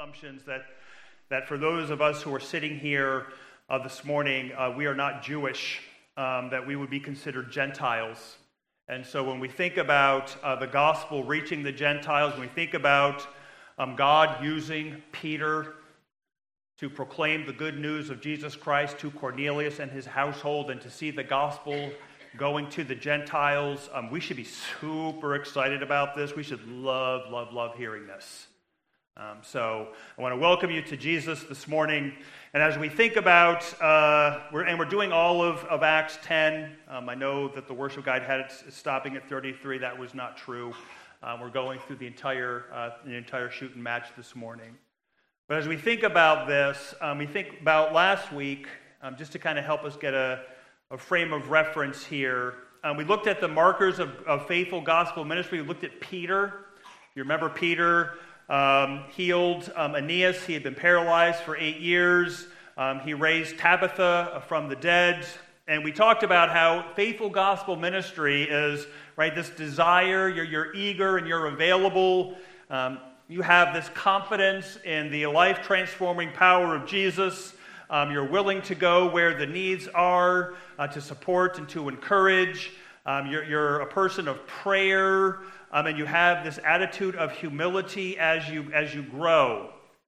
assumptions that for those of us who are sitting here this morning, we are not Jewish, that we would be considered Gentiles. And so when we think about the gospel reaching the Gentiles, when we think about God using Peter to proclaim the good news of Jesus Christ to Cornelius and his household and to see the gospel going to the Gentiles, we should be super excited about this. We should love hearing this. So I want to welcome you to Jesus this morning. And as we think about, we're doing all of Acts 10. I know that the worship guide had it stopping at 33. That was not true. We're going through the entire shoot and match this morning. But as we think about this, we think about last week, just to kind of help us get a frame of reference here. We looked at the markers of faithful gospel ministry. We looked at Peter. You remember Peter healed Aeneas. He had been paralyzed for 8 years. He raised Tabitha from the dead. And we talked about how faithful gospel ministry is, right, this desire, you're eager and you're available. You have this confidence in the life-transforming power of Jesus. You're willing to go where the needs are, to support and to encourage. You're a person of prayer, and you have this attitude of humility as you grow.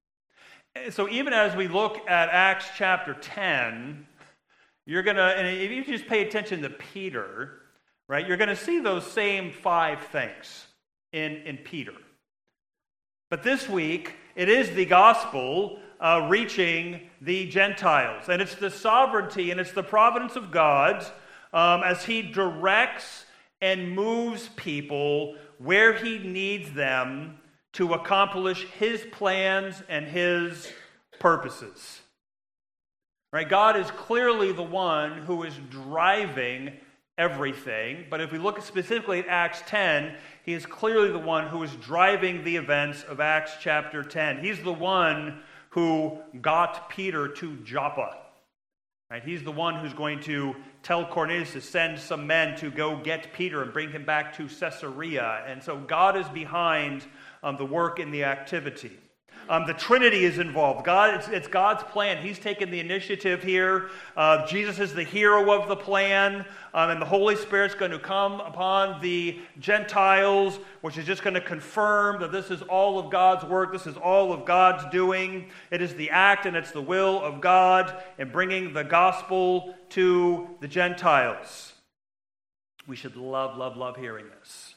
So even as we look at Acts chapter 10, you're going to, and if you just pay attention to Peter, right, you're going to see those same 5 things in Peter. But this week, it is the gospel reaching the Gentiles. And it's the sovereignty and it's the providence of God as he directs and moves people where he needs them to accomplish his plans and his purposes. Right? God is clearly the one who is driving everything. But if we look specifically at Acts 10, he is clearly the one who is driving the events of Acts chapter 10. He's the one who got Peter to Joppa. Right? He's the one who's going to tell Cornelius to send some men to go get Peter and bring him back to Caesarea. And so God is behind the work and the activity. The Trinity is involved. It's God's plan. He's taken the initiative here. Jesus is the hero of the plan, and the Holy Spirit's going to come upon the Gentiles, which is just going to confirm that this is all of God's work. This is all of God's doing. It is the act and it's the will of God in bringing the gospel to the Gentiles. We should love hearing this.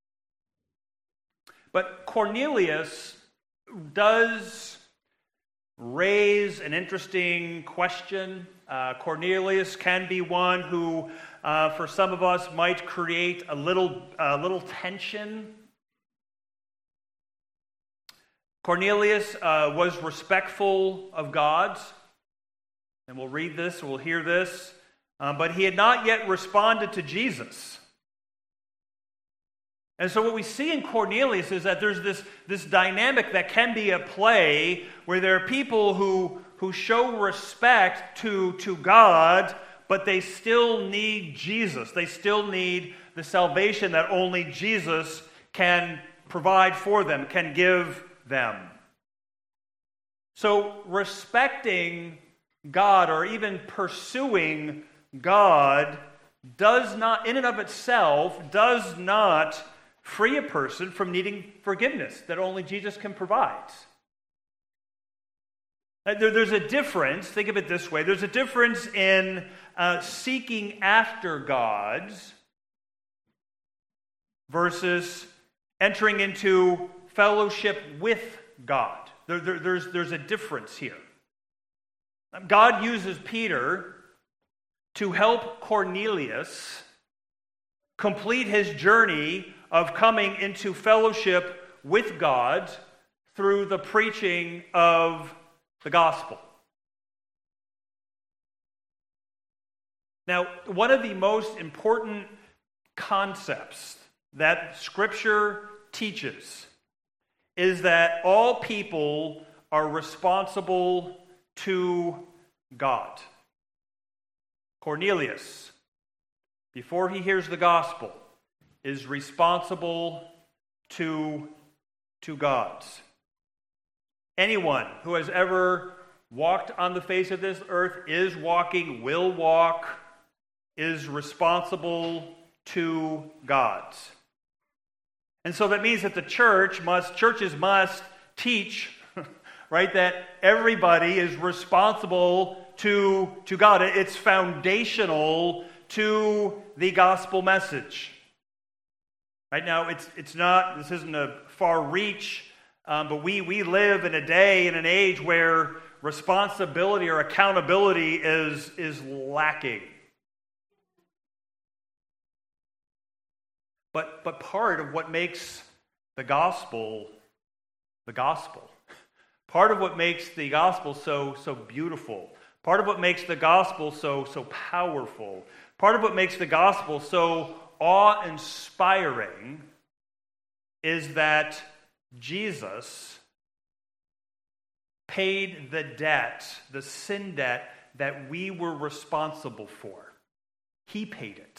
But Cornelius does raise an interesting question. Cornelius can be one who, for some of us, might create a little tension. Cornelius was respectful of God, and we'll read this, we'll hear this, but he had not yet responded to Jesus. And so what we see in Cornelius is that there's this dynamic that can be at play where there are people who show respect to God, but they still need Jesus. They still need the salvation that only Jesus can provide for them, can give them. So respecting God or even pursuing God does not, in and of itself, does not free a person from needing forgiveness that only Jesus can provide. There's a difference, think of it this way, there's a difference in seeking after God versus entering into fellowship with God. There's a difference here. God uses Peter to help Cornelius complete his journey of coming into fellowship with God through the preaching of the gospel. Now, one of the most important concepts that Scripture teaches is that all people are responsible to God. Cornelius, before he hears the gospel, is responsible to God. Anyone who has ever walked on the face of this earth, is walking, will walk, is responsible to God. And so that means that churches must teach, right, that everybody is responsible to God. It's foundational to the gospel message. Right now, this isn't a far reach, but we live in a day and an age where responsibility or accountability is lacking. But part of what makes the gospel, part of what makes the gospel so beautiful, part of what makes the gospel so powerful, part of what makes the gospel so awe-inspiring is that Jesus paid the debt, the sin debt that we were responsible for. He paid it.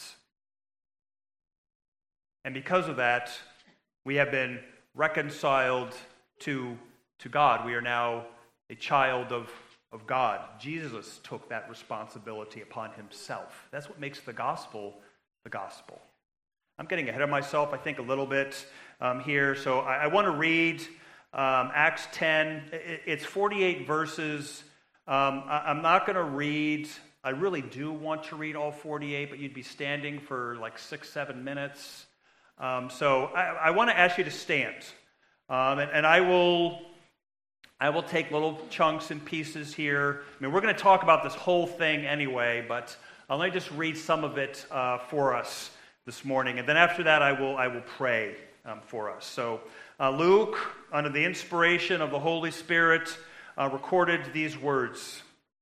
And because of that, we have been reconciled to God. We are now a child of God. Jesus took that responsibility upon himself. That's what makes the gospel the gospel. I'm getting ahead of myself, I think, a little bit here. So I want to read Acts 10. It's 48 verses. I'm not going to read, I really do want to read all 48, but you'd be standing for like 6-7 minutes. So I want to ask you to stand. And I will take little chunks and pieces here. I mean, we're going to talk about this whole thing anyway, but let me just read some of it for us this morning. And then after that, I will pray for us. So Luke, under the inspiration of the Holy Spirit, recorded these words.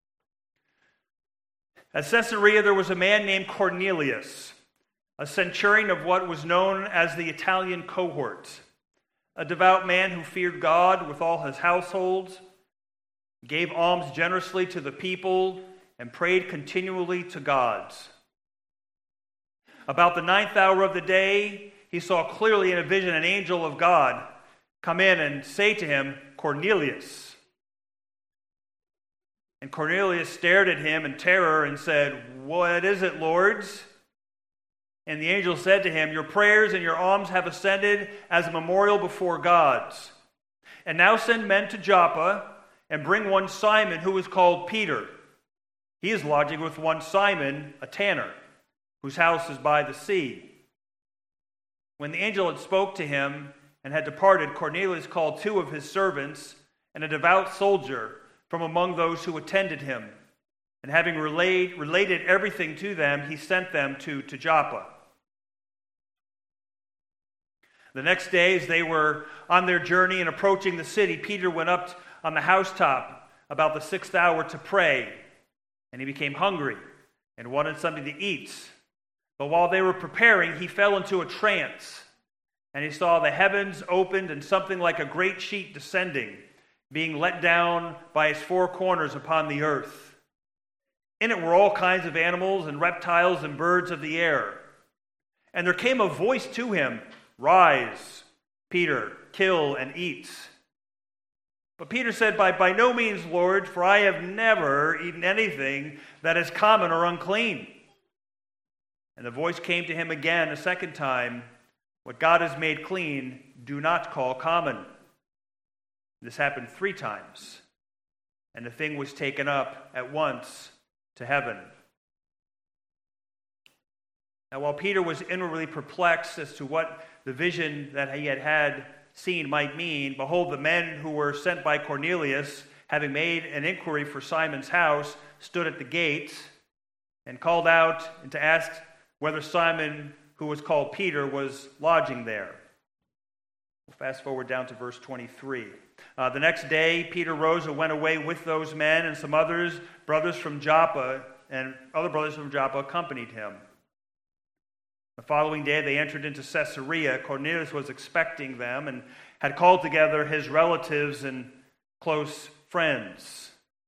At Caesarea, there was a man named Cornelius, a centurion of what was known as the Italian cohort, a devout man who feared God with all his household, gave alms generously to the people, and prayed continually to God. About the 9th hour of the day, he saw clearly in a vision an angel of God come in and say to him, "Cornelius." And Cornelius stared at him in terror and said, "What is it, Lord?" And the angel said to him, "Your prayers and your alms have ascended as a memorial before God. And now send men to Joppa and bring one Simon who is called Peter. He is lodging with one Simon, a tanner, whose house is by the sea." When the angel had spoke to him and had departed, Cornelius called 2 of his servants and a devout soldier from among those who attended him. And having related everything to them, he sent them to Joppa. The next day, as they were on their journey and approaching the city, Peter went up on the housetop about the 6th hour to pray. And he became hungry and wanted something to eat. But while they were preparing, he fell into a trance. And he saw the heavens opened and something like a great sheet descending, being let down by its 4 corners upon the earth. In it were all kinds of animals and reptiles and birds of the air. And there came a voice to him, "Rise, Peter, kill and eat." But Peter said, by no means, Lord, for I have never eaten anything that is common or unclean." And the voice came to him again a second time, "What God has made clean, do not call common." This happened 3 times, and the thing was taken up at once to heaven. Now, while Peter was inwardly perplexed as to what the vision that he had seen might mean, behold, the men who were sent by Cornelius, having made an inquiry for Simon's house, stood at the gate and called out and to ask whether Simon, who was called Peter, was lodging there. We'll fast forward down to verse 23. The next day, Peter rose and went away with those men, and some brothers from Joppa, accompanied him. The following day, they entered into Caesarea. Cornelius was expecting them and had called together his relatives and close friends.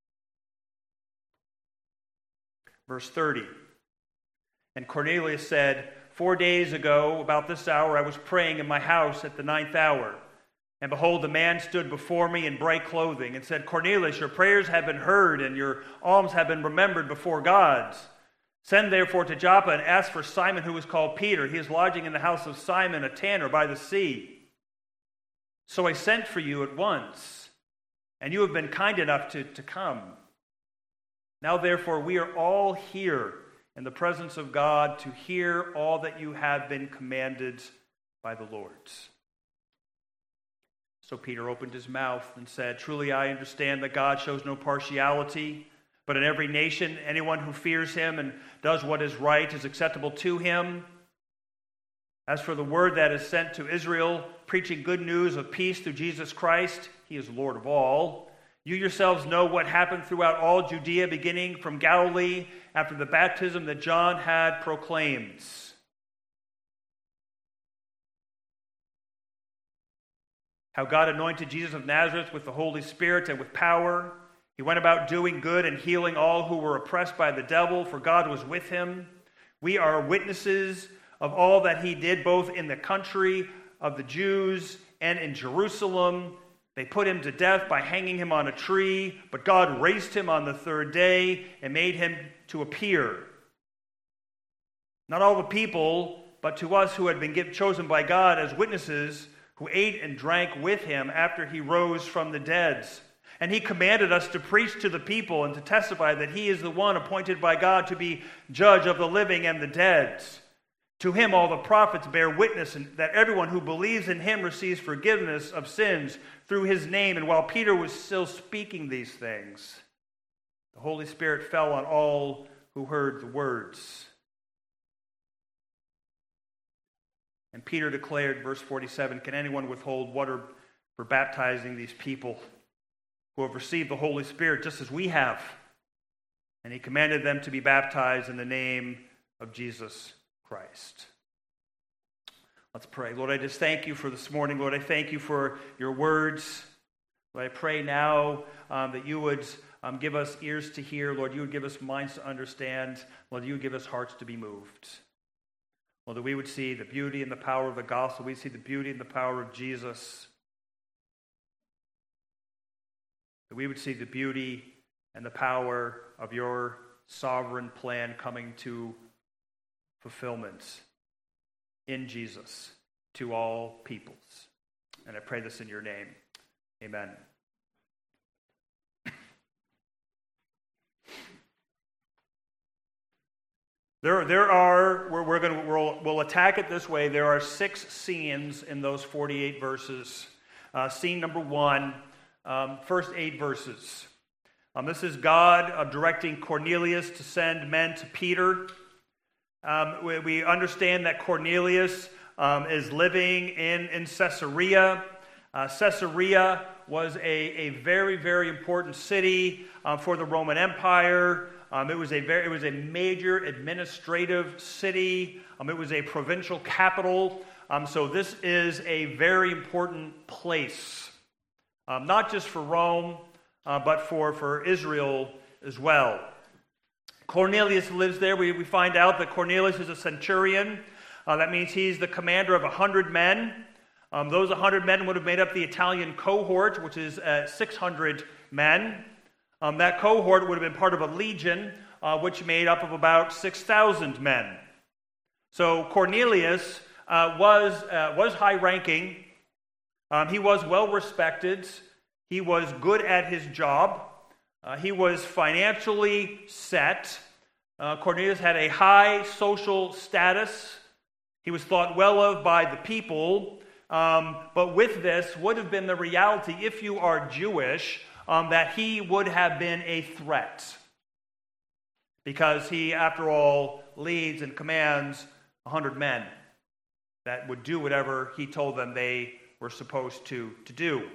Verse 30. And Cornelius said, 4 days ago, about this hour, I was praying in my house at the 9th hour, And behold, the man stood before me in bright clothing and said, Cornelius, your prayers have been heard, and your alms have been remembered before God. Send therefore to Joppa and ask for Simon, who is called Peter. He is lodging in the house of Simon, a tanner by the sea. So I sent for you at once, and you have been kind enough to come. Now therefore we are all here in the presence of God to hear all that you have been commanded by the Lord. So Peter opened his mouth and said, Truly I understand that God shows no partiality, but in every nation anyone who fears him and does what is right is acceptable to him. As for the word that is sent to Israel, preaching good news of peace through Jesus Christ, he is Lord of all. You yourselves know what happened throughout all Judea, beginning from Galilee, after the baptism that John had proclaimed. How God anointed Jesus of Nazareth with the Holy Spirit and with power. He went about doing good and healing all who were oppressed by the devil, for God was with him. We are witnesses of all that he did, both in the country of the Jews and in Jerusalem. They put him to death by hanging him on a tree, but God raised him on the third day and made him to appear. Not all the people, but to us who had been chosen by God as witnesses, who ate and drank with him after he rose from the dead. And he commanded us to preach to the people and to testify that he is the one appointed by God to be judge of the living and the dead. To him all the prophets bear witness that everyone who believes in him receives forgiveness of sins through his name. And while Peter was still speaking these things, the Holy Spirit fell on all who heard the words. And Peter declared, verse 47, Can anyone withhold water for baptizing these people who have received the Holy Spirit just as we have? And he commanded them to be baptized in the name of Jesus Christ. Let's pray. Lord, I just thank you for this morning. Lord, I thank you for your words. Lord, I pray now that you would give us ears to hear. Lord, you would give us minds to understand. Lord, you would give us hearts to be moved. Lord, that we would see the beauty and the power of the gospel. We'd see the beauty and the power of Jesus. That we would see the beauty and the power of your sovereign plan coming to fulfillment in Jesus to all peoples. And I pray this in your name. Amen. We'll attack it this way. There are 6 scenes in those 48 verses. Scene number 1, first 8 verses. This is God directing Cornelius to send men to Peter. We understand that Cornelius is living in Caesarea. Caesarea was a very, very important city for the Roman Empire. It was a major administrative city. It was a provincial capital. So this is a very important place, not just for Rome, but for Israel as well. Cornelius lives there. We find out that Cornelius is a centurion. That means he's the commander of 100 men. Those 100 men would have made up the Italian cohort, which is 600 men. That cohort would have been part of a legion, which made up of about 6,000 men. So Cornelius was high-ranking. He was well-respected. He was good at his job. He was financially set. Cornelius had a high social status. He was thought well of by the people. But with this would have been the reality, if you are Jewish, that he would have been a threat. Because he, after all, leads and commands 100 men that would do whatever he told them they were supposed to do.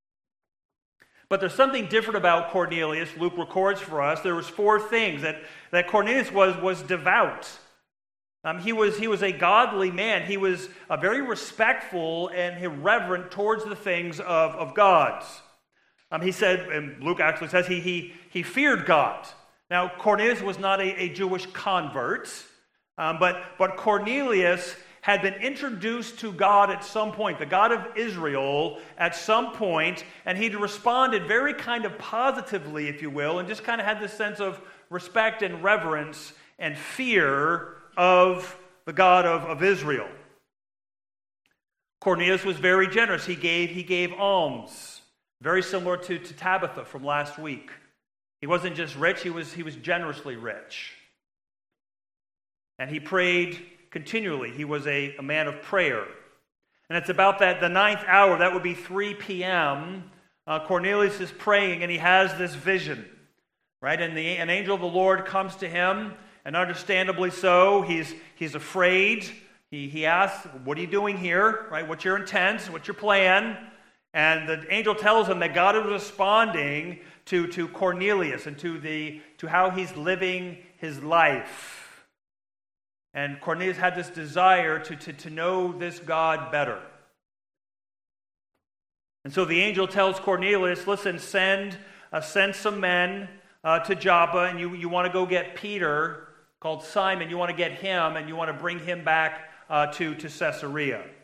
But there's something different about Cornelius. Luke records for us there was 4 things that Cornelius was devout. He was a godly man. He was very respectful and irreverent towards the things of God. He said, and Luke actually says he feared God. Now Cornelius was not a Jewish convert, but Cornelius had been introduced to God at some point, the God of Israel at some point, and he'd responded very kind of positively, if you will, and just kind of had this sense of respect and reverence and fear of the God of Israel. Cornelius was very generous. He gave alms, very similar to Tabitha from last week. He wasn't just rich, he was generously rich. And he prayed continually. He was a man of prayer. And it's about the ninth hour, that would be 3 p.m., Cornelius is praying, and he has this vision, right? And an angel of the Lord comes to him, and understandably so, he's afraid. He asks, what are you doing here, right? What's your intent? What's your plan? And the angel tells him that God is responding to Cornelius and to how he's living his life. And Cornelius had this desire to know this God better. And so the angel tells Cornelius, listen, send some men to Joppa, and you want to go get Peter, called Simon. You want to get him, and you want to bring him back to Caesarea. I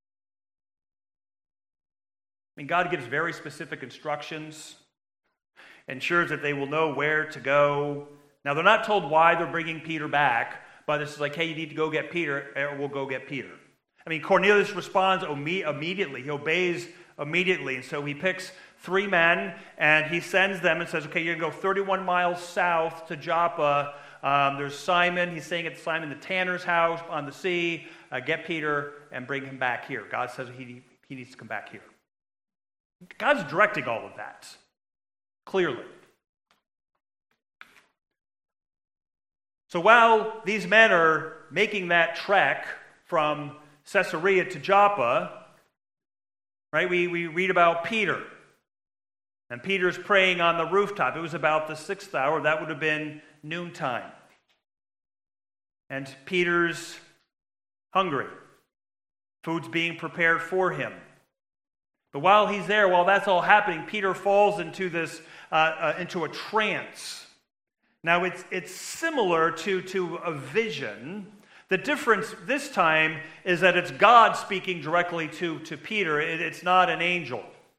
mean, God gives very specific instructions, ensures that they will know where to go. Now, they're not told why they're bringing Peter back, but it's like, hey, you need to go get Peter, or we'll go get Peter. I mean, Cornelius responds immediately. He obeys immediately. And so he picks 3 men, and he sends them and says, okay, you're going to go 31 miles south to Joppa. There's Simon. He's staying at Simon the tanner's house on the sea. Get Peter and bring him back here. God says he needs to come back here. God's directing all of that, clearly. So while these men are making that trek from Caesarea to Joppa, right, we read about Peter. And Peter's praying on the rooftop. It was about the 6th hour. That would have been noontime. And Peter's hungry. Food's being prepared for him. But while he's there, while that's all happening, Peter falls into into a trance. Now, it's similar to a vision. The difference this time is that it's God speaking directly to Peter. It's not an angel.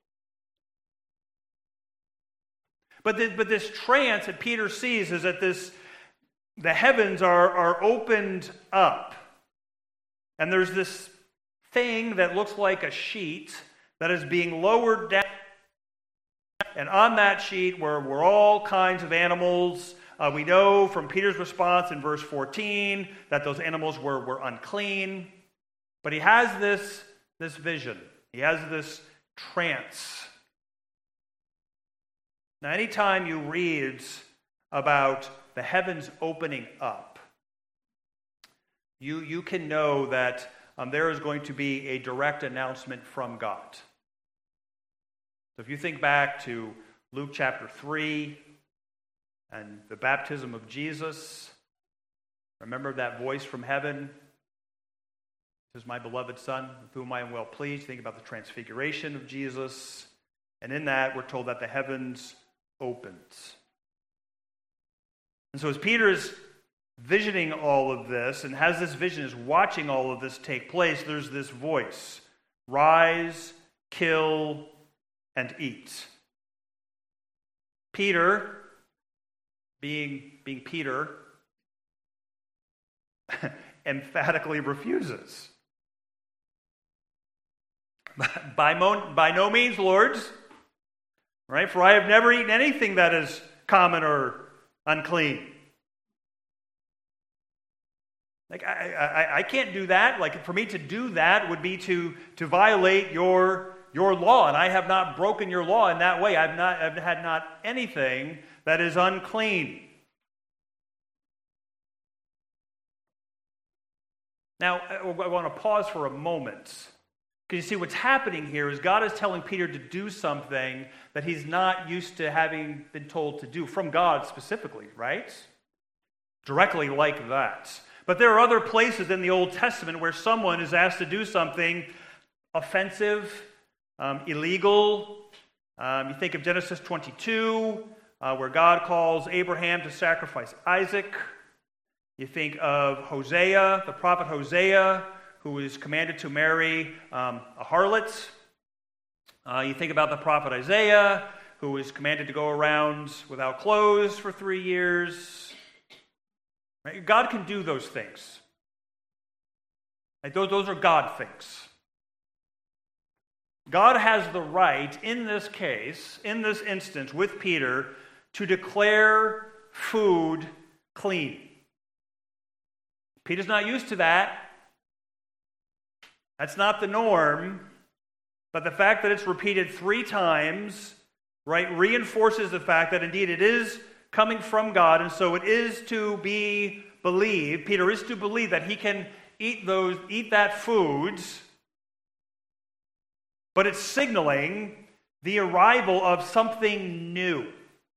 But this trance that Peter sees is that the heavens are opened up. And there's this thing that looks like a sheet that is being lowered down. And on that sheet were all kinds of animals. We know from Peter's response in verse 14 that those animals were unclean. But he has this vision. He has this trance. Now, anytime you read about the heavens opening up, you can know that there is going to be a direct announcement from God. So if you think back to Luke chapter 3 and the baptism of Jesus, remember that voice from heaven? This is my beloved Son, with whom I am well pleased. Think about the transfiguration of Jesus. And in that, we're told that the heavens opened. And so as Peter is visioning all of this and has this vision, is watching all of this take place, there's this voice: rise, kill, and eat. Peter, being Peter, emphatically refuses. By no means, Lord, right? For I have never eaten anything that is common or unclean. Like, I can't do that. Like, for me to do that would be to violate your law, and I have not broken your law in that way. I've had not anything that is unclean. Now, I want to pause for a moment. Because you see, what's happening here is God is telling Peter to do something that he's not used to having been told to do, from God specifically, right? Directly like that. But there are other places in the Old Testament where someone is asked to do something offensive, illegal. You think of Genesis 22, where God calls Abraham to sacrifice Isaac. You think of Hosea, the prophet Hosea, who is commanded to marry a harlot. You think about the prophet Isaiah, who is commanded to go around without clothes for 3 years. Right? God can do those things. Right? Those are God things. God has the right, in this case, in this instance, with Peter, to declare food clean. Peter's not used to that. That's not the norm. But the fact that it's repeated 3 times, right, reinforces the fact that indeed it is coming from God, and so it is to be believed. Peter is to believe that he can eat that food, but it's signaling the arrival of something new.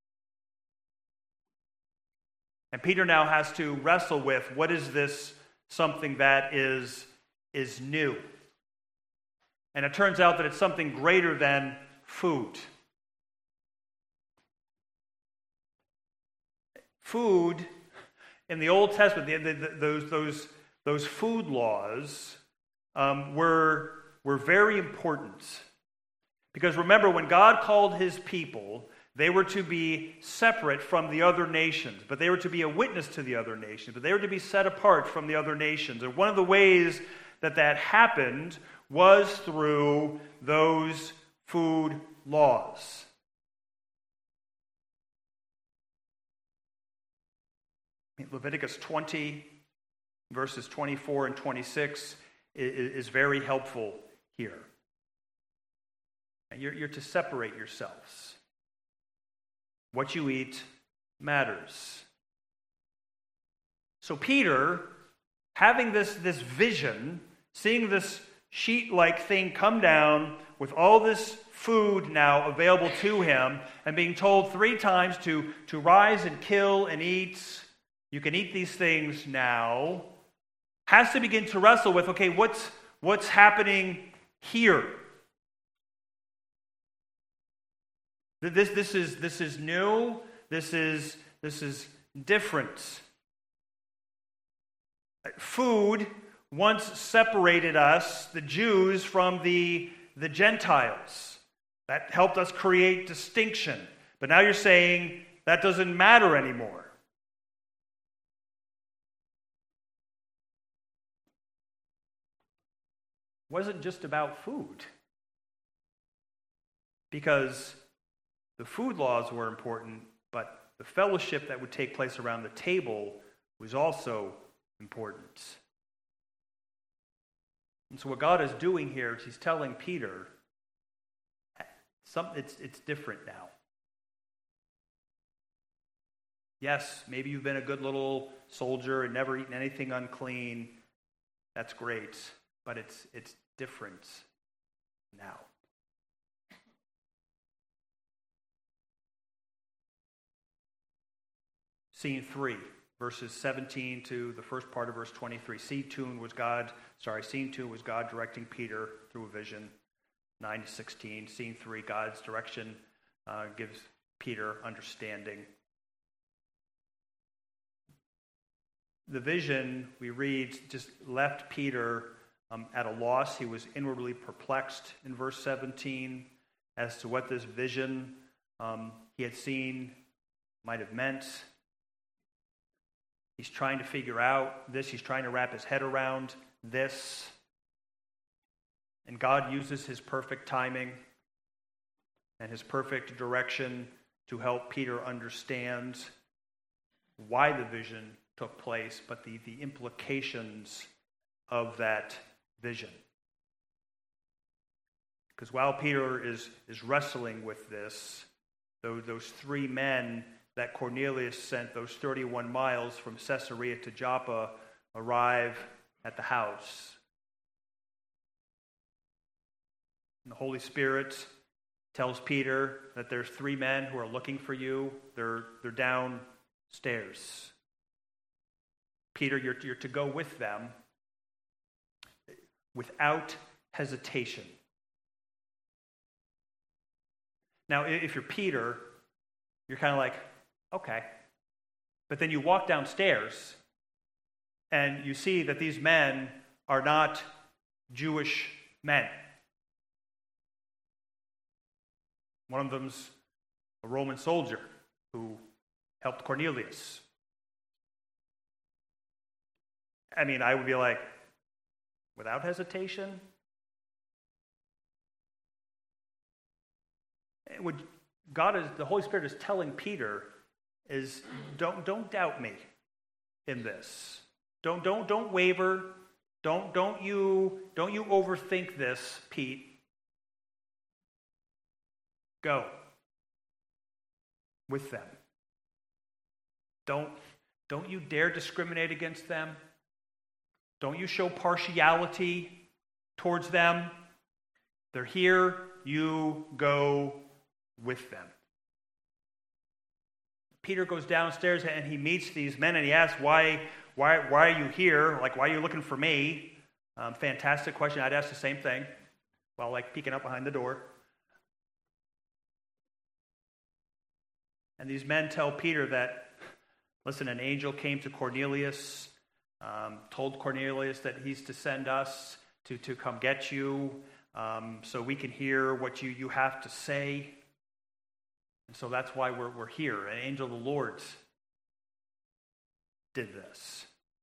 And Peter now has to wrestle with, what is this something that is new? And it turns out that it's something greater than food. Food, in the Old Testament, those food laws were very important. Because remember, when God called his people, they were to be separate from the other nations, but they were to be a witness to the other nations, but they were to be set apart from the other nations. And one of the ways that happened was through those food laws. Leviticus 20, verses 24 and 26 is very helpful here. You're to separate yourselves. What you eat matters. So Peter, having this vision, seeing this sheet-like thing come down with all this food now available to him, and being told 3 times to rise and kill and eat, you can eat these things now, has to begin to wrestle with, okay, what's happening here? This is new. This is different. Food once separated us, the Jews, from the Gentiles. That helped us create distinction. But now you're saying that doesn't matter anymore. It wasn't just about food. Because the food laws were important, but the fellowship that would take place around the table was also important. And so what God is doing here is he's telling Peter, it's different now. Yes, maybe you've been a good little soldier and never eaten anything unclean. That's great, but it's different now. Scene 3, verses 17 to the first part of verse 23. Scene 2 was God directing Peter through a vision. 9 to 16. Scene 3, God's direction gives Peter understanding. The vision, we read, just left Peter at a loss. He was inwardly perplexed in verse 17 as to what this vision he had seen might have meant. He's trying to figure out this. He's trying to wrap his head around this. And God uses his perfect timing and his perfect direction to help Peter understand why the vision took place, but the implications of that vision. Because while Peter is wrestling with this, those 3 men that Cornelius sent, those 31 miles from Caesarea to Joppa, arrive at the house. And the Holy Spirit tells Peter that there's 3 men who are looking for you. They're downstairs. Peter, you're to go with them without hesitation. Now, if you're Peter, you're kind of like, okay. But then you walk downstairs and you see that these men are not Jewish men. One of them's a Roman soldier who helped Cornelius. I mean, I would be like, without hesitation? The Holy Spirit is telling Peter, don't doubt me in this. Don't waver. Don't you overthink this, Pete. Go with them. Don't you dare discriminate against them. Don't you show partiality towards them. They're here. You go with them. Peter goes downstairs and he meets these men and he asks, why are you here? Like, why are you looking for me? Fantastic question. I'd ask the same thing while peeking up behind the door. And these men tell Peter that, listen, an angel came to Cornelius, told Cornelius that he's to send us to come get you so we can hear what you have to say. And so that's why we're here. An angel of the Lord did this.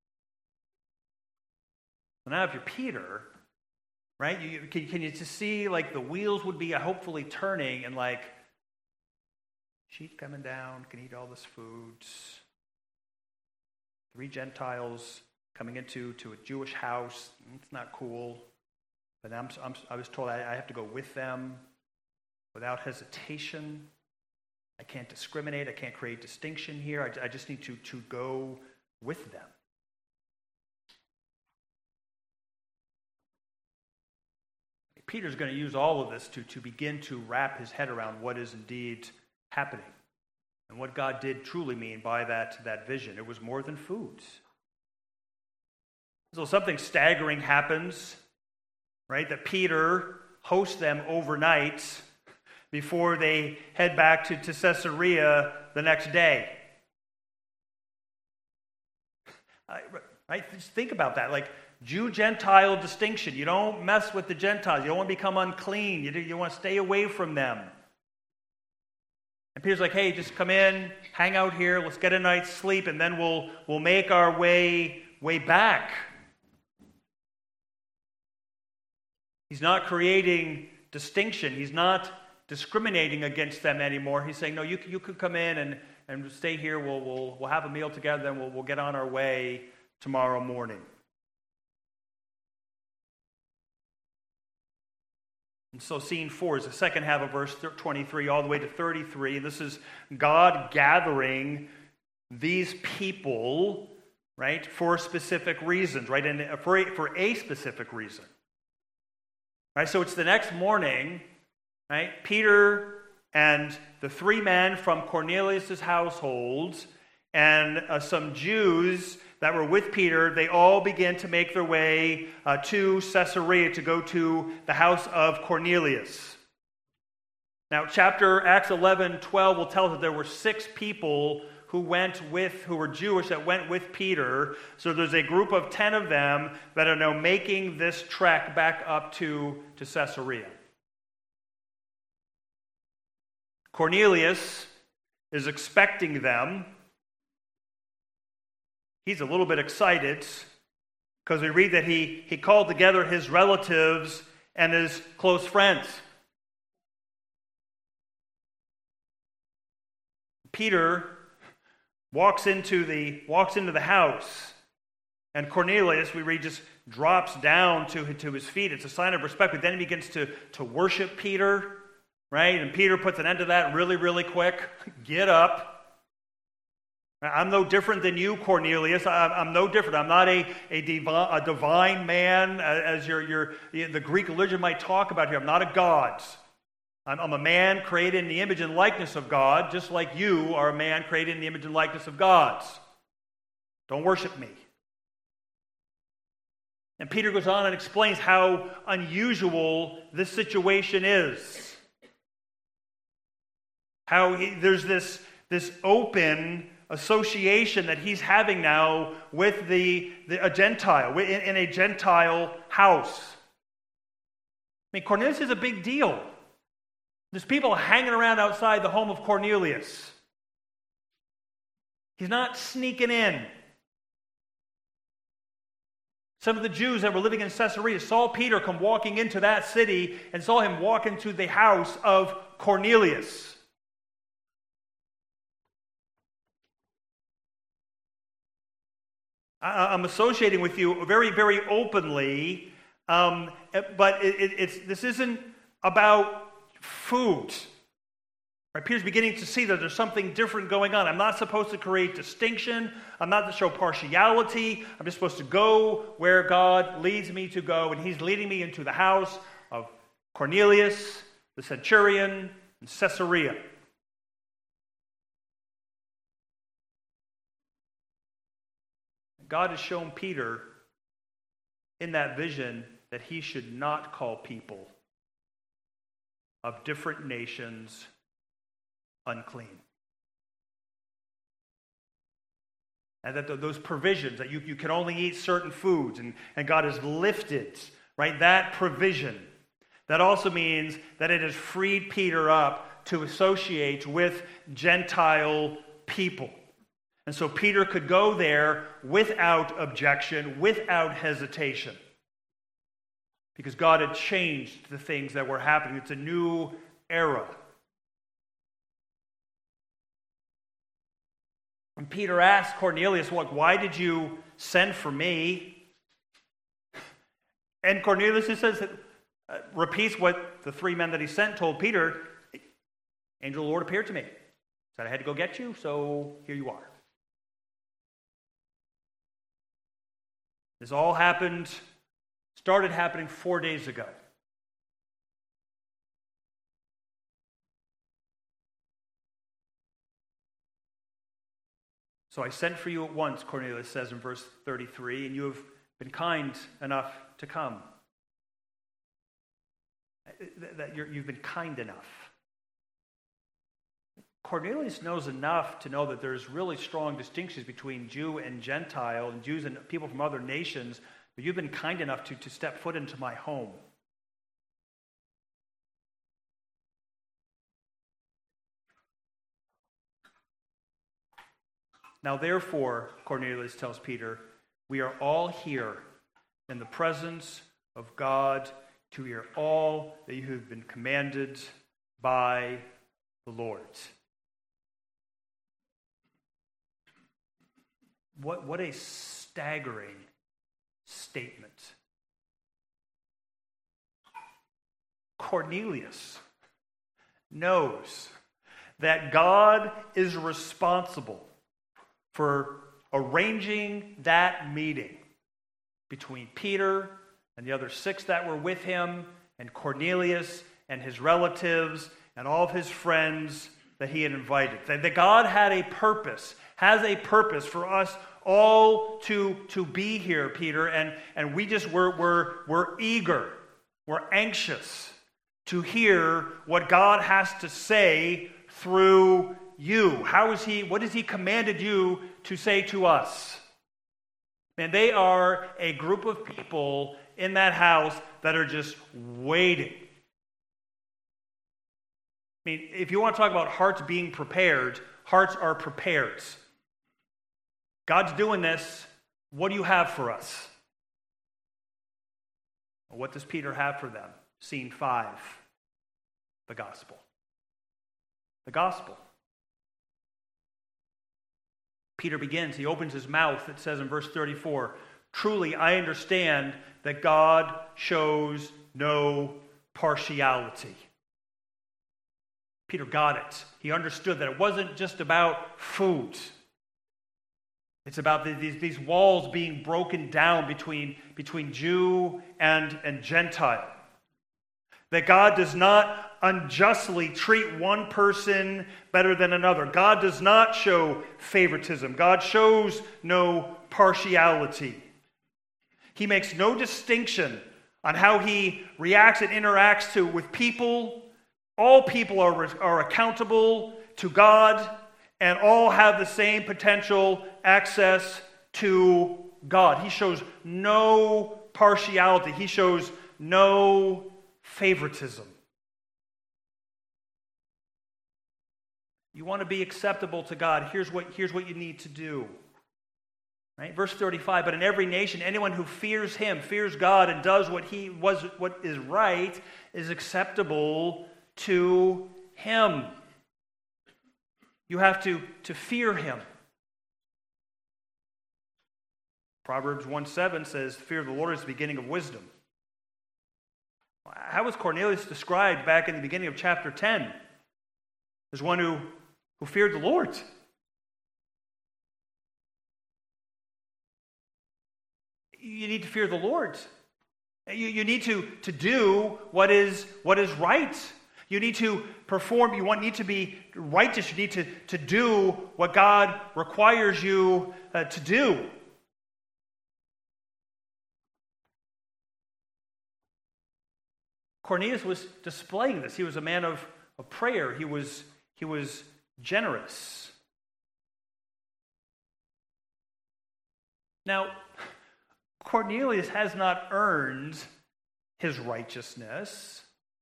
So now if you're Peter, right, can you just see the wheels would be hopefully turning and she's coming down, can eat all this food. 3 Gentiles coming into a Jewish house. It's not cool. But I was told I have to go with them without hesitation. I can't discriminate. I can't create distinction here. I just need to go with them. Peter's going to use all of this to begin to wrap his head around what is indeed happening and what God did truly mean by that vision. It was more than food. So something staggering happens, right? That Peter hosts them overnight before they head back to Caesarea the next day. Right? Just think about that. Jew-Gentile distinction. You don't mess with the Gentiles. You don't want to become unclean. You want to stay away from them. And Peter's like, hey, just come in, hang out here, let's get a night's sleep, and then we'll make our way back. He's not creating distinction. He's not discriminating against them anymore. He's saying, no, you could come in and stay here. We'll have a meal together, then we'll get on our way tomorrow morning. And so scene 4 is the second half of verse 23 all the way to 33. And this is God gathering these people, right, for specific reasons, right, and for a specific reason. Right, so it's the next morning, right, Peter and the 3 men from Cornelius' household and some Jews that were with Peter, they all began to make their way to Caesarea to go to the house of Cornelius. Now, Acts 11:12 will tell us that there were 6 people who were Jewish that went with Peter. So there's a group of 10 of them that are now making this trek back up to Caesarea. Cornelius is expecting them. He's a little bit excited because we read that he called together his relatives and his close friends. Peter walks into the house, and Cornelius, we read, just drops down to his feet. It's a sign of respect, but then he begins to worship Peter, right? And Peter puts an end to that really, really quick. Get up. I'm no different than you, Cornelius. I'm no different. I'm not a divine man, as the Greek religion might talk about here. I'm not a god. I'm a man created in the image and likeness of God, just like you are a man created in the image and likeness of God. Don't worship me. And Peter goes on and explains how unusual this situation is. How there's this open association that he's having now with a Gentile, in a Gentile house. mean, Cornelius is a big deal. There's people hanging around outside the home of Cornelius. He's not sneaking in. Some of the Jews that were living in Caesarea saw Peter come walking into that city and saw him walk into the house of Cornelius. I'm associating with you very, very openly, but this isn't about food. Right? Peter's beginning to see that there's something different going on. I'm not supposed to create distinction. I'm not to show partiality. I'm just supposed to go where God leads me to go, and he's leading me into the house of Cornelius, the centurion, in Caesarea. God has shown Peter in that vision that he should not call people of different nations unclean. And that those provisions, that you can only eat certain foods, and God has lifted, right, that provision. That also means that it has freed Peter up to associate with Gentile people. And so Peter could go there without objection, without hesitation. Because God had changed the things that were happening. It's a new era. And Peter asked Cornelius, why did you send for me? And Cornelius repeats what the three men that he sent told Peter. Angel of the Lord appeared to me. Said I had to go get you, so here you are. This all started happening 4 days ago. So I sent for you at once, Cornelius says in verse 33, and you have been kind enough to come. You've been kind enough. Cornelius knows enough to know that there's really strong distinctions between Jew and Gentile, and Jews and people from other nations, but you've been kind enough to step foot into my home. Now therefore, Cornelius tells Peter, we are all here in the presence of God to hear all that you have been commanded by the Lord. What a staggering statement. Cornelius knows that God is responsible for arranging that meeting between Peter and the other 6 that were with him, and Cornelius and his relatives and all of his friends that he had invited. That God had a purpose, has a purpose for us all to be here, Peter, and we're eager, we're anxious to hear what God has to say through you. What has he commanded you to say to us? And they are a group of people in that house that are just waiting. I mean, if you want to talk about hearts being prepared, hearts are prepared. God's doing this. What do you have for us? Well, what does Peter have for them? Scene 5, the gospel. The gospel. Peter begins, he opens his mouth, it says in verse 34, truly I understand that God shows no partiality. Peter got it. He understood that it wasn't just about food. It's about these walls being broken down between Jew and Gentile. That God does not unjustly treat one person better than another. God does not show favoritism. God shows no partiality. He makes no distinction on how he reacts and interacts with people. All people are accountable to God, and all have the same potential access to God. He shows no partiality. He shows no favoritism. You want to be acceptable to God, here's what you need to do. Right? Verse 35, but in every nation, anyone who fears him, fears God, and does what is right, is acceptable to him. You have to fear him. Proverbs 1:7 says, the fear of the Lord is the beginning of wisdom. How was Cornelius described back in the beginning of chapter 10? As one who feared the Lord. You need to fear the Lord. You need to do what is right. You need to perform. You need to be righteous. You need to do what God requires you to do. Cornelius was displaying this. He was a man of prayer. He was generous. Now, Cornelius has not earned his righteousness,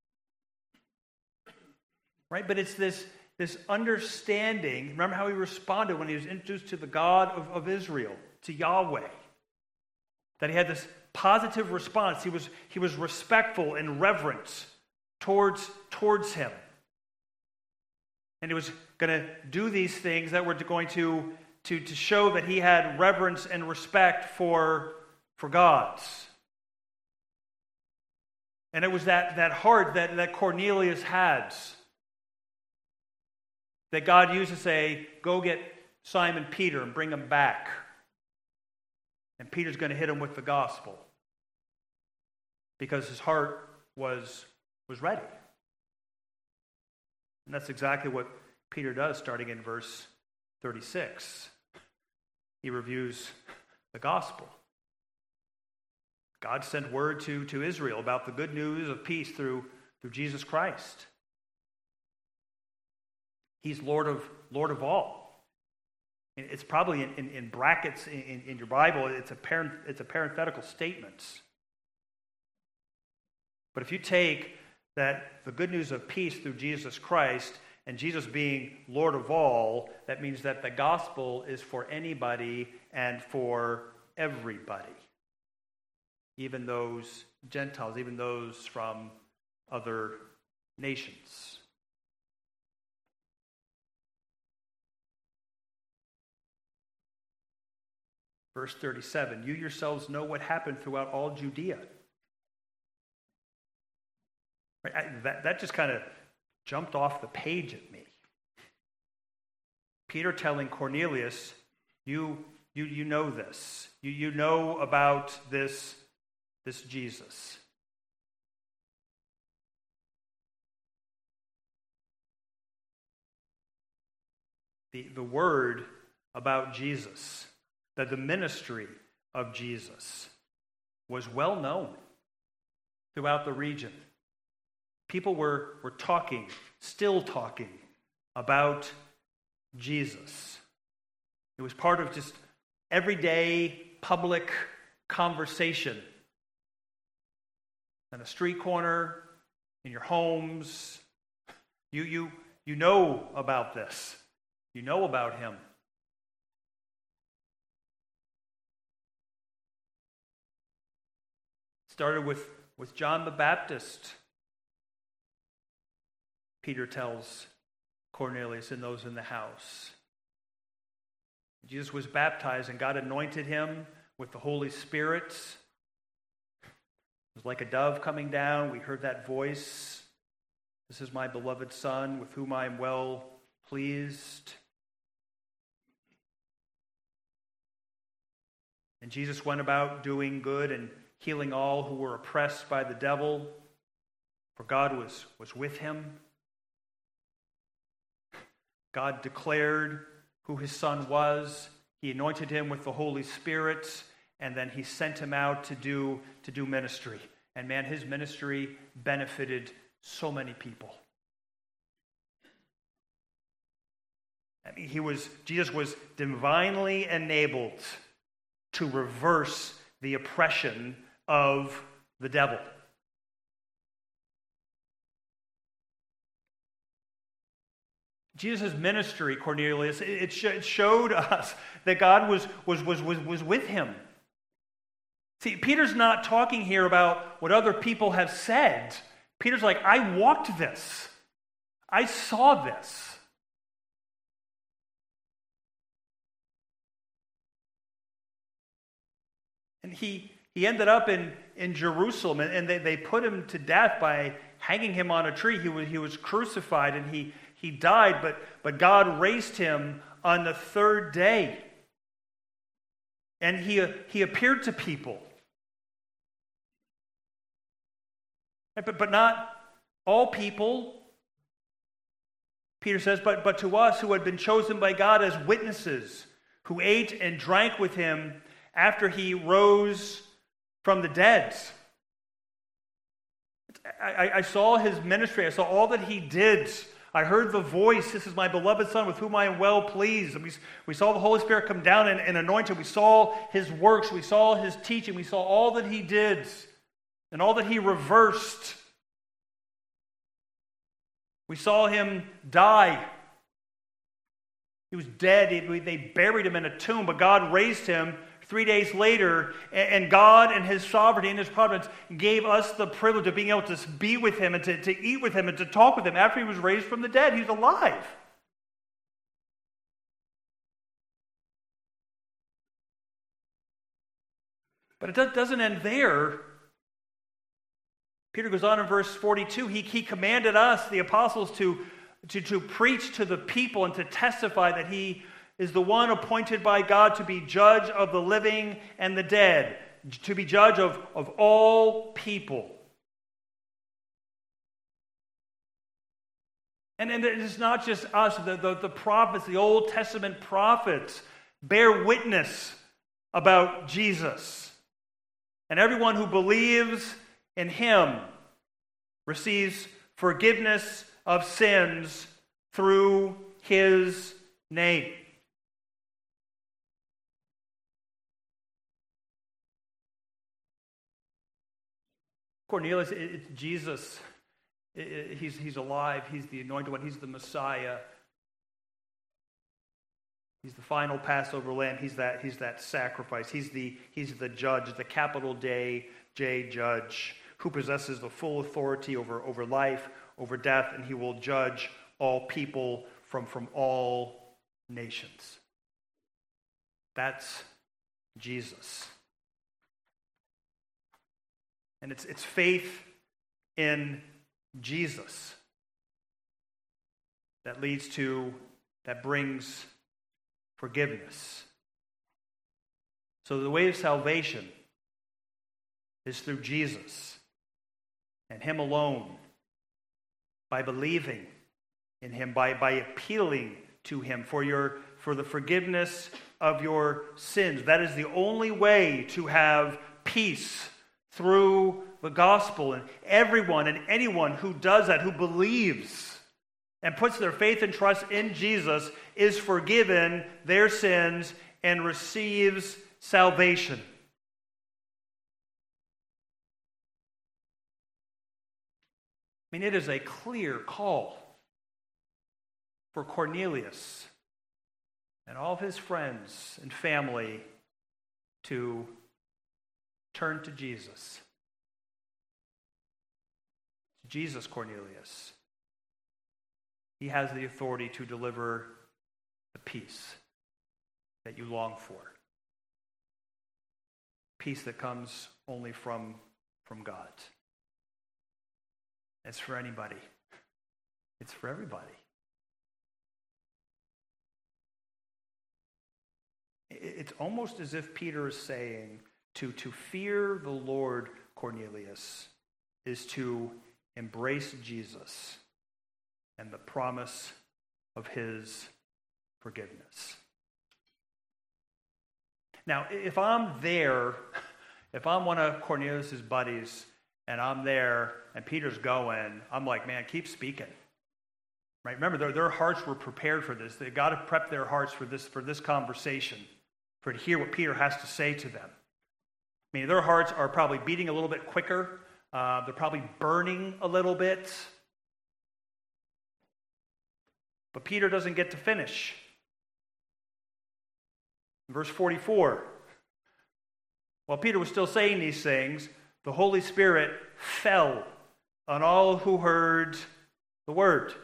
right? But it's this understanding. Remember how he responded when he was introduced to the God of Israel, to Yahweh, that he had this positive response. He was respectful and reverent towards him, and he was going to do these things that were going to show that he had reverence and respect for God. And it was that heart that Cornelius had that God used to say, go get Simon Peter and bring him back. And Peter's going to hit him with the gospel. Because his heart was ready. And that's exactly what Peter does starting in verse 36. He reviews the gospel. God sent word to Israel about the good news of peace through Jesus Christ. He's Lord of all. It's probably in brackets in your Bible. It's a parenthetical statement. But if you take that the good news of peace through Jesus Christ and Jesus being Lord of all, that means that the gospel is for anybody and for everybody. Even those Gentiles, even those from other nations. Verse 37, you yourselves know what happened throughout all Judea. Right? That just kind of jumped off the page at me. Peter telling Cornelius, you know this. You know about this Jesus. The word about Jesus, that the ministry of Jesus was well known throughout the region. People were talking, still talking about Jesus. It was part of just everyday public conversation. On a street corner, in your homes. You know about this. You know about him. Started with John the Baptist. Peter tells Cornelius and those in the house. Jesus was baptized and God anointed him with the Holy Spirit. It was like a dove coming down. We heard that voice. This is my beloved Son, with whom I am well pleased. And Jesus went about doing good and healing all who were oppressed by the devil, for God was with him. God declared who his Son was. He anointed him with the Holy Spirit, and then he sent him out to do ministry. And man, his ministry benefited so many people. I mean, Jesus was divinely enabled to reverse the oppression of the devil. Jesus' ministry, Cornelius, it showed us that God was with him. See, Peter's not talking here about what other people have said. Peter's like, I walked this. I saw this. And he ended up in Jerusalem, and they put him to death by hanging him on a tree. He was crucified, and he died, but God raised him on the third day. And he appeared to people. But not all people. Peter says, but to us who had been chosen by God as witnesses, who ate and drank with him after he rose from the dead. I saw his ministry. I saw all that he did. I heard the voice, this is my beloved Son with whom I am well pleased. And we saw the Holy Spirit come down and anoint him. We saw his works. We saw his teaching. We saw all that he did and all that he reversed. We saw him die. He was dead. They buried him in a tomb, but God raised him 3 days later, and God in his sovereignty and his providence gave us the privilege of being able to be with him and to eat with him and to talk with him after he was raised from the dead. He's alive. But it doesn't end there. Peter goes on in verse 42. He commanded us, the apostles, to preach to the people and to testify that he is the one appointed by God to be judge of the living and the dead, to be judge of all people. And it's not just us, the prophets, the Old Testament prophets bear witness about Jesus. And everyone who believes in him receives forgiveness of sins through his name. Cornelius, it's Jesus. He's alive. He's the anointed one. He's the Messiah. He's the final Passover lamb. He's that sacrifice. He's the judge, the capital J judge, who possesses the full authority over life, over death, and he will judge all people from all nations. That's Jesus. And it's faith in Jesus that brings forgiveness. So the way of salvation is through Jesus and him alone, by believing in him, by appealing to him for the forgiveness of your sins. That is the only way to have peace through the gospel. And everyone and anyone who does that, who believes and puts their faith and trust in Jesus, is forgiven their sins and receives salvation. I mean, it is a clear call for Cornelius and all of his friends and family to turn to Jesus. Jesus, Cornelius. He has the authority to deliver the peace that you long for. Peace that comes only from God. It's for anybody. It's for everybody. It's almost as if Peter is saying to fear the Lord, Cornelius, is to embrace Jesus and the promise of his forgiveness. Now, if I'm one of Cornelius' buddies, and I'm there, and Peter's going, I'm like, man, keep speaking. Right? Remember, their hearts were prepared for this. They've got to prep their hearts for this conversation, to hear what Peter has to say to them. I mean, their hearts are probably beating a little bit quicker. They're probably burning a little bit. But Peter doesn't get to finish. Verse 44. While Peter was still saying these things, the Holy Spirit fell on all who heard the word.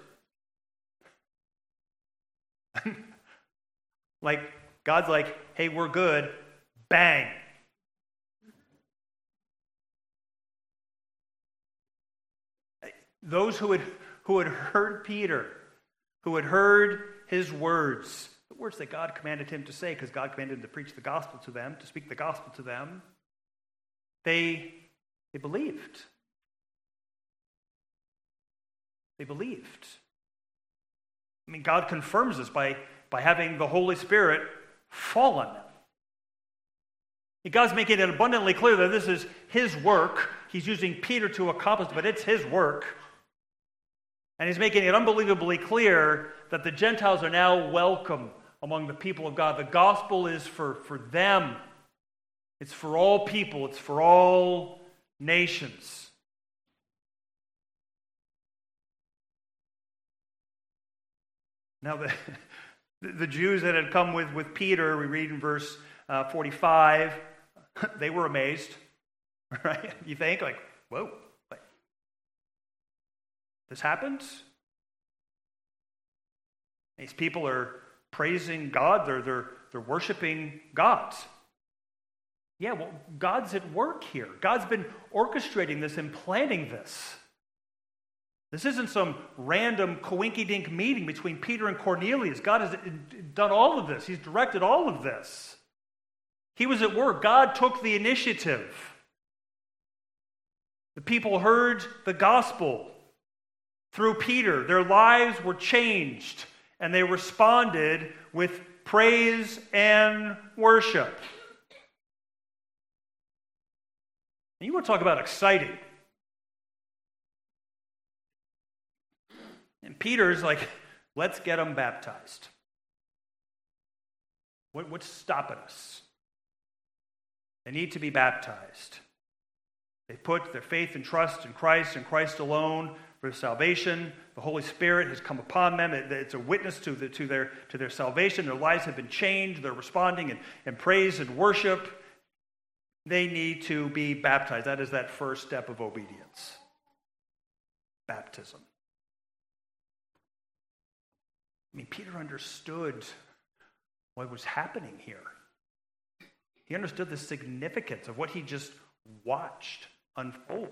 Like, God's like, hey, we're good. Bang. Those who had heard Peter, who had heard his words, the words that God commanded him to say, because God commanded him to preach the gospel to them, to speak the gospel to them, they believed. They believed. I mean, God confirms this by having the Holy Spirit fall on them. God's making it abundantly clear that this is his work. He's using Peter to accomplish it, but it's his work. And he's making it unbelievably clear that the Gentiles are now welcome among the people of God. The gospel is for them. It's for all people. It's for all nations. Now, the Jews that had come with Peter, we read in verse 45, they were amazed. Right? You think, like, whoa, this happened? These people are praising God. They're worshiping God. Yeah, well, God's at work here. God's been orchestrating this and planning this. This isn't some random coinky-dink meeting between Peter and Cornelius. God has done all of this. He's directed all of this. He was at work. God took the initiative. The people heard the gospel through Peter. Their lives were changed, and they responded with praise and worship. And you want to talk about exciting. And Peter's like, let's get them baptized. What's stopping us? They need to be baptized. They put their faith and trust in Christ and Christ alone for salvation. The Holy Spirit has come upon them. It's a witness to their salvation. Their lives have been changed. They're responding in praise and worship. They need to be baptized. That is that first step of obedience. Baptism. I mean, Peter understood what was happening here. He understood the significance of what he just watched unfold.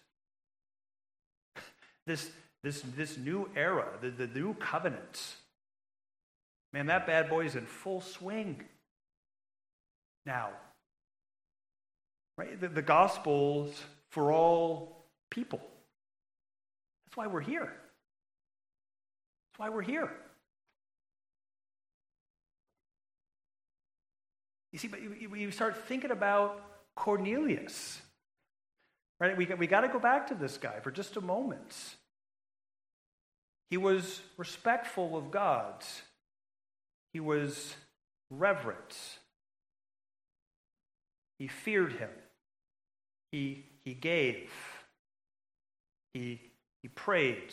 This new era, the new covenant. Man, that bad boy is in full swing now. Right? The gospel's for all people. That's why we're here. That's why we're here. You see, but you start thinking about Cornelius. Right? We got to go back to this guy for just a moment. He was respectful of God. He was reverent. He feared him. He gave. He prayed.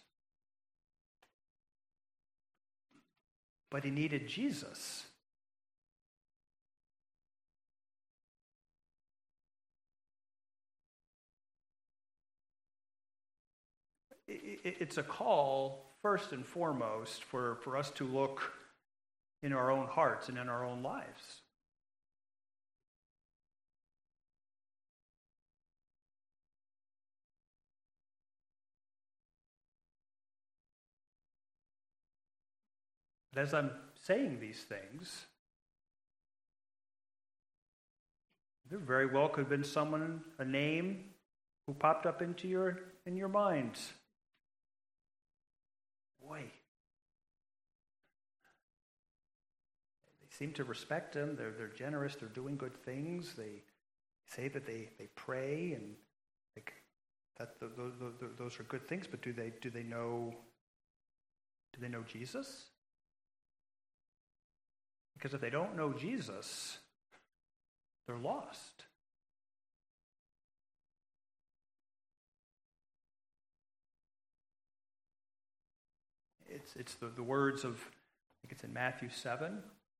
But he needed Jesus. It's a call, first and foremost, for us to look in our own hearts and in our own lives. But as I'm saying these things, there very well could have been someone, a name, who popped up in your mind. Boy, they seem to respect him. They're generous. They're doing good things. They say that they pray and like that. Those are good things. But do they know Jesus? Because if they don't know Jesus, they're lost. It's the words of, I think it's in Matthew 7.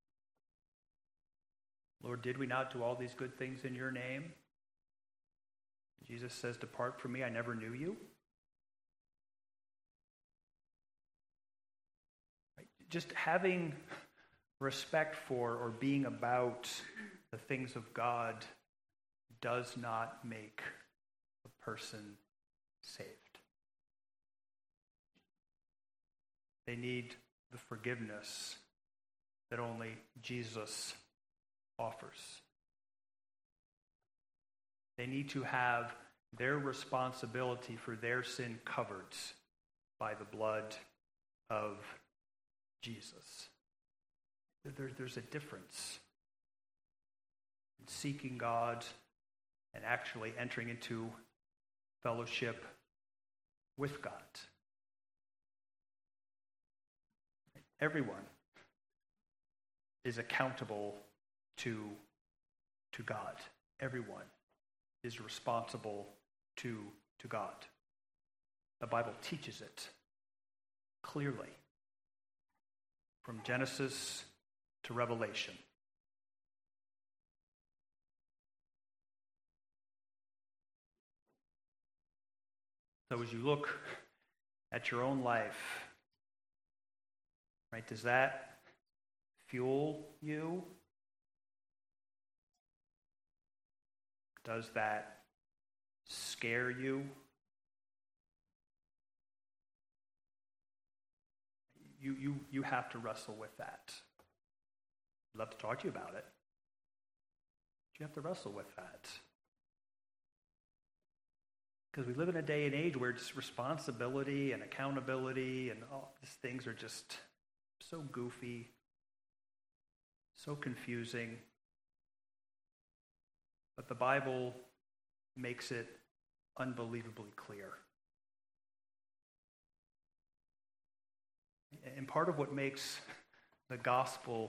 Lord, did we not do all these good things in your name? Jesus says, depart from me, I never knew you. Right? Just having respect for or being about the things of God does not make a person saved. They need the forgiveness that only Jesus offers. They need to have their responsibility for their sin covered by the blood of Jesus. There's a difference in seeking God and actually entering into fellowship with God. Everyone is accountable to God. Everyone is responsible to God. The Bible teaches it clearly from Genesis to Revelation. So as you look at your own life, right, does that fuel you? Does that scare you? You have to wrestle with that. I'd love to talk to you about it. You have to wrestle with that. Because we live in a day and age where just responsibility and accountability and all these things are just so goofy, so confusing. But the Bible makes it unbelievably clear. And part of what makes the gospel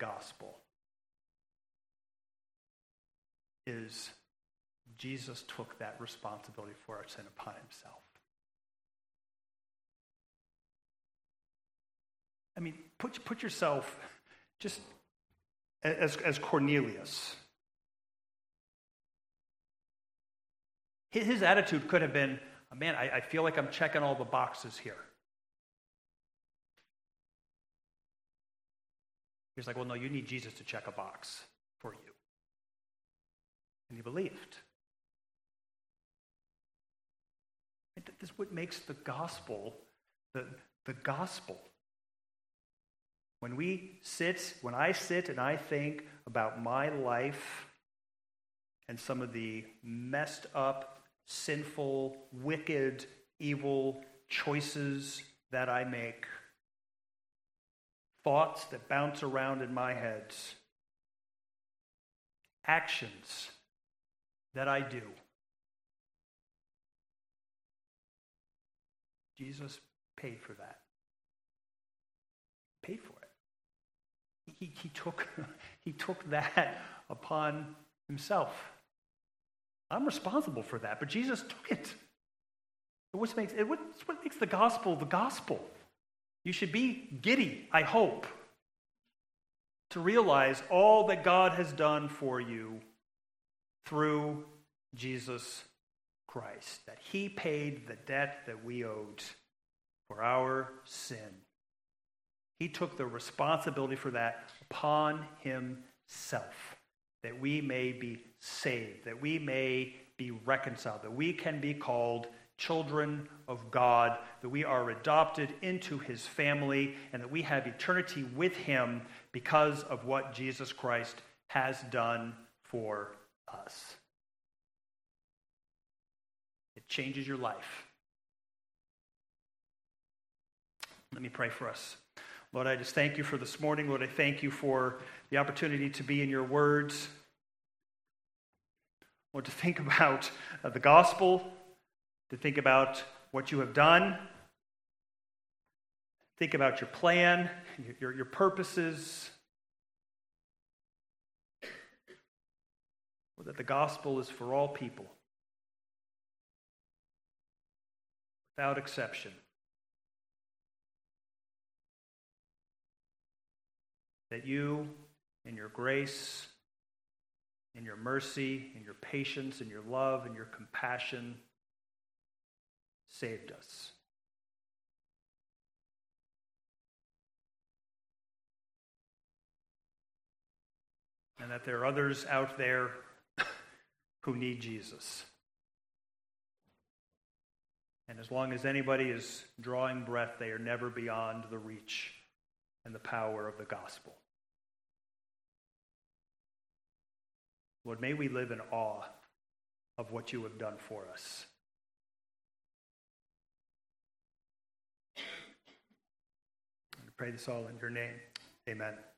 is Jesus took that responsibility for our sin upon himself. I mean, put yourself just as Cornelius. His attitude could have been, man, I feel like I'm checking all the boxes here. He's like, well, no, you need Jesus to check a box for you. And he believed. This is what makes the gospel the gospel. When I sit and I think about my life and some of the messed up, sinful, wicked, evil choices that I make, thoughts that bounce around in my head, actions that I do, Jesus paid for that. Paid for it. He took that upon himself. I'm responsible for that, but Jesus took it. It's what makes the gospel the gospel. You should be giddy, I hope, to realize all that God has done for you through Jesus Christ, that he paid the debt that we owed for our sin. He took the responsibility for that upon himself, that we may be saved, that we may be reconciled, that we can be called children of God, that we are adopted into his family, and that we have eternity with him because of what Jesus Christ has done for us. It changes your life. Let me pray for us. Lord, I just thank you for this morning. Lord, I thank you for the opportunity to be in your words. Lord, to think about the gospel, to think about what you have done, think about your plan, your purposes. Lord, that the gospel is for all people, without exception. that you, in your grace, in your mercy, in your patience, in your love, in your compassion, saved us. And that there are others out there who need Jesus. And as long as anybody is drawing breath, they are never beyond the reach and the power of the gospel. Lord, may we live in awe of what you have done for us. I pray this all in your name. Amen.